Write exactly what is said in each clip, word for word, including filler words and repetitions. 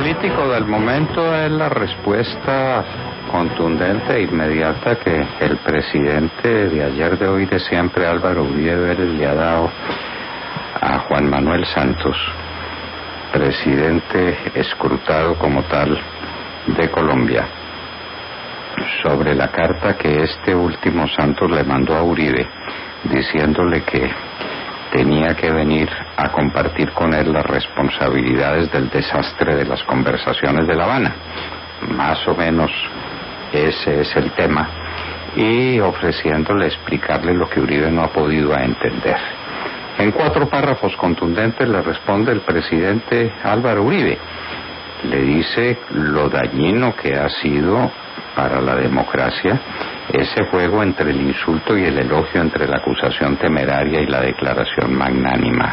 político del momento es la respuesta contundente e inmediata que el presidente de ayer, de hoy, de siempre, Álvaro Uribe Vélez, le ha dado a Juan Manuel Santos, presidente escrutado como tal de Colombia, sobre la carta que este último Santos le mandó a Uribe, diciéndole que tenía que venir a compartir con él las responsabilidades del desastre de las conversaciones de La Habana. Más o menos ese es el tema, y ofreciéndole explicarle lo que Uribe no ha podido entender. En cuatro párrafos contundentes le responde el presidente Álvaro Uribe. Le dice lo dañino que ha sido para la democracia ese juego entre el insulto y el elogio, entre la acusación temeraria y la declaración magnánima.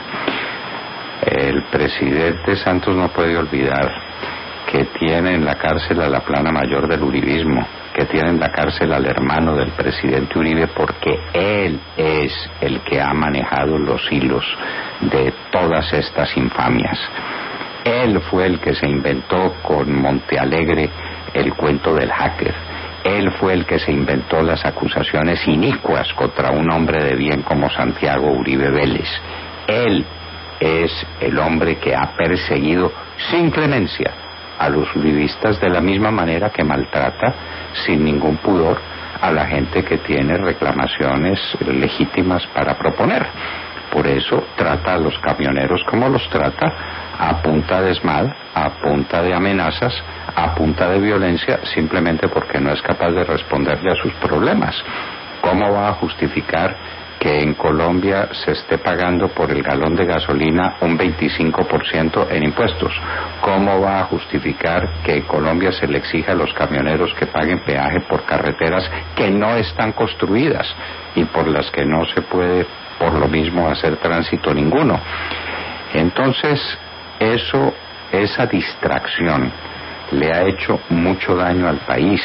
El presidente Santos no puede olvidar que tiene en la cárcel a la plana mayor del uribismo, que tiene en la cárcel al hermano del presidente Uribe, porque él es el que ha manejado los hilos de todas estas infamias. Él fue el que se inventó con Montealegre el cuento del hacker. Él fue el que se inventó las acusaciones inicuas contra un hombre de bien como Santiago Uribe Vélez. Él es el hombre que ha perseguido sin clemencia a los uribistas, de la misma manera que maltrata sin ningún pudor a la gente que tiene reclamaciones legítimas para proponer. Por eso trata a los camioneros como los trata, a punta de esmal, a punta de amenazas, a punta de violencia, simplemente porque no es capaz de responderle a sus problemas. ¿Cómo va a justificar que en Colombia se esté pagando por el galón de gasolina un veinticinco por ciento en impuestos? ¿Cómo va a justificar que en Colombia se le exija a los camioneros que paguen peaje por carreteras que no están construidas y por las que no se puede, por lo mismo, hacer tránsito ninguno? Entonces, eso, esa distracción le ha hecho mucho daño al país,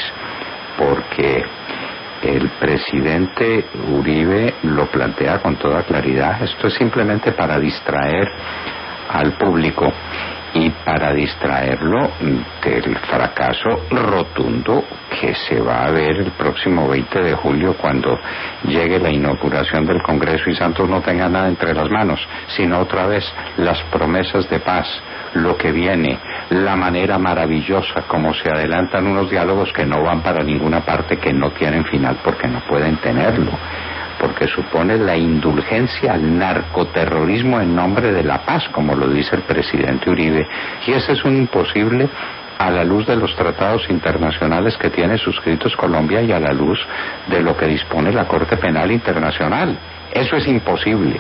porque el presidente Uribe lo plantea con toda claridad. Esto es simplemente para distraer al público y para distraerlo del fracaso rotundo que se va a ver el próximo veinte de julio, cuando llegue la inauguración del Congreso y Santos no tenga nada entre las manos, sino otra vez las promesas de paz, lo que viene, la manera maravillosa como se adelantan unos diálogos que no van para ninguna parte, que no tienen final porque no pueden tenerlo, porque supone la indulgencia al narcoterrorismo en nombre de la paz, como lo dice el presidente Uribe, y ese es un imposible a la luz de los tratados internacionales que tiene suscritos Colombia y a la luz de lo que dispone la Corte Penal Internacional. Eso es imposible.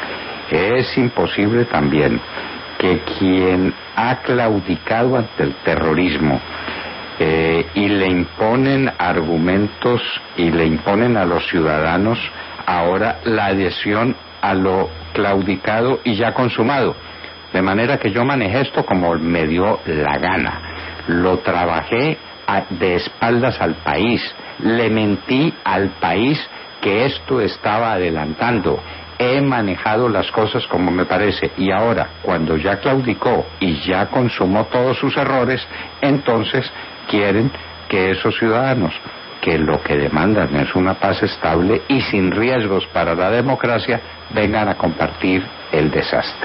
Es imposible también que quien ha claudicado ante el terrorismo eh, y le imponen argumentos y le imponen a los ciudadanos ahora la adhesión a lo claudicado y ya consumado, de manera que yo manejé esto como me dio la gana, lo trabajé a, de espaldas al país, le mentí al país que esto estaba adelantando, he manejado las cosas como me parece, y ahora, cuando ya claudicó y ya consumó todos sus errores, entonces quieren que esos ciudadanos, que lo que demandan es una paz estable y sin riesgos para la democracia, vengan a compartir el desastre.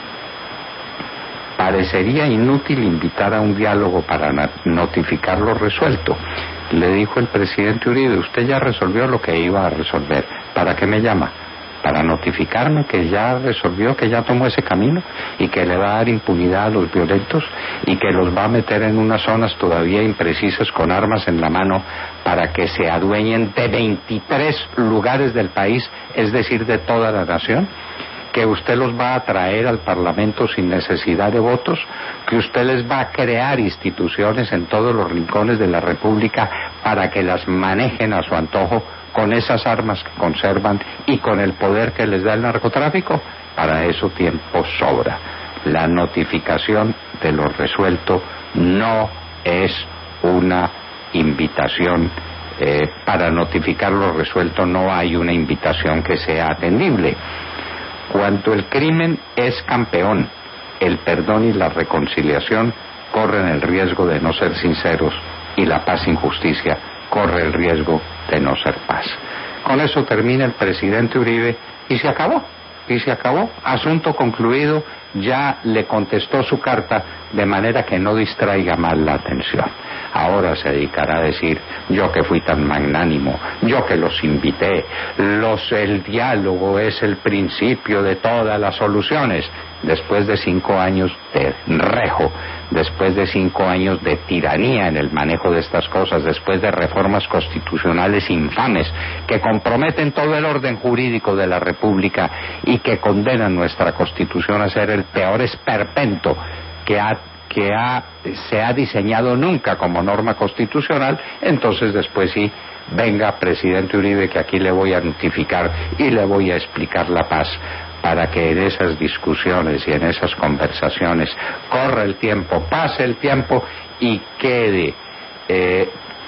Parecería inútil invitar a un diálogo para notificar lo resuelto. Le dijo el presidente Uribe: usted ya resolvió lo que iba a resolver, ¿para qué me llama? Para notificarme que ya resolvió, que ya tomó ese camino y que le va a dar impunidad a los violentos y que los va a meter en unas zonas todavía imprecisas con armas en la mano para que se adueñen de veintitrés lugares del país, es decir, de toda la nación, que usted los va a traer al Parlamento sin necesidad de votos, que usted les va a crear instituciones en todos los rincones de la República para que las manejen a su antojo con esas armas que conservan y con el poder que les da el narcotráfico. Para eso tiempo sobra. La notificación de lo resuelto no es una invitación. Eh, para notificar lo resuelto no hay una invitación que sea atendible. Cuando el crimen es campeón, el perdón y la reconciliación corren el riesgo de no ser sinceros y la paz sin justicia corre el riesgo de no ser paz. Con eso termina el presidente Uribe y se acabó, y se acabó, asunto concluido, ya le contestó su carta de manera que no distraiga más la atención. Ahora se dedicará a decir, yo que fui tan magnánimo, yo que los invité, los, el diálogo es el principio de todas las soluciones. Después de cinco años de rejo, después de cinco años de tiranía en el manejo de estas cosas, después de reformas constitucionales infames que comprometen todo el orden jurídico de la República y que condenan nuestra Constitución a ser el peor esperpento que ha que ha, se ha diseñado nunca como norma constitucional, entonces después sí, venga presidente Uribe, que aquí le voy a notificar y le voy a explicar la paz, para que en esas discusiones y en esas conversaciones corra el tiempo, pase el tiempo y quede eh,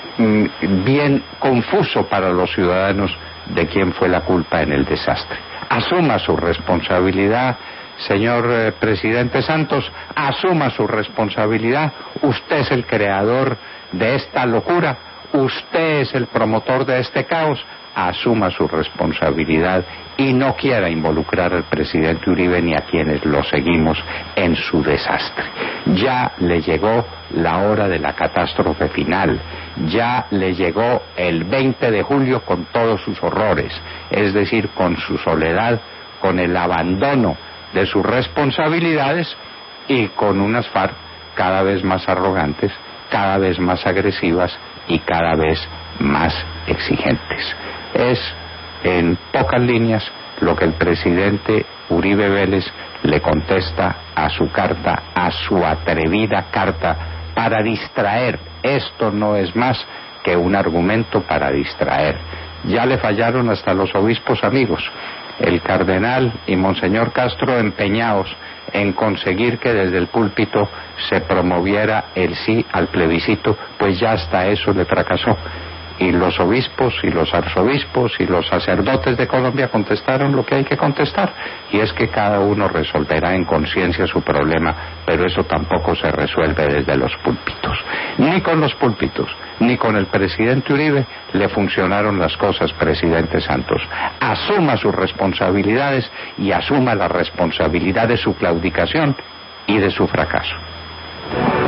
bien confuso para los ciudadanos de quién fue la culpa en el desastre. Asuma su responsabilidad, señor eh, presidente Santos, asuma su responsabilidad. Usted es el creador de esta locura, usted es el promotor de este caos. Asuma su responsabilidad y no quiera involucrar al presidente Uribe ni a quienes lo seguimos en su desastre. Ya le llegó la hora de la catástrofe final, ya le llegó el veinte de julio con todos sus horrores, es decir, con su soledad, con el abandono de sus responsabilidades y con unas FARC cada vez más arrogantes, cada vez más agresivas y cada vez más exigentes. Es, en pocas líneas, lo que el presidente Uribe Vélez le contesta a su carta, a su atrevida carta, para distraer. Esto no es más que un argumento para distraer. Ya le fallaron hasta los obispos amigos. El cardenal y Monseñor Castro empeñados en conseguir que desde el púlpito se promoviera el sí al plebiscito, pues ya hasta eso le fracasó. Y los obispos y los arzobispos y los sacerdotes de Colombia contestaron lo que hay que contestar, y es que cada uno resolverá en conciencia su problema, pero eso tampoco se resuelve desde los púlpitos. Ni con los púlpitos, ni con el presidente Uribe le funcionaron las cosas, presidente Santos. Asuma sus responsabilidades y asuma la responsabilidad de su claudicación y de su fracaso.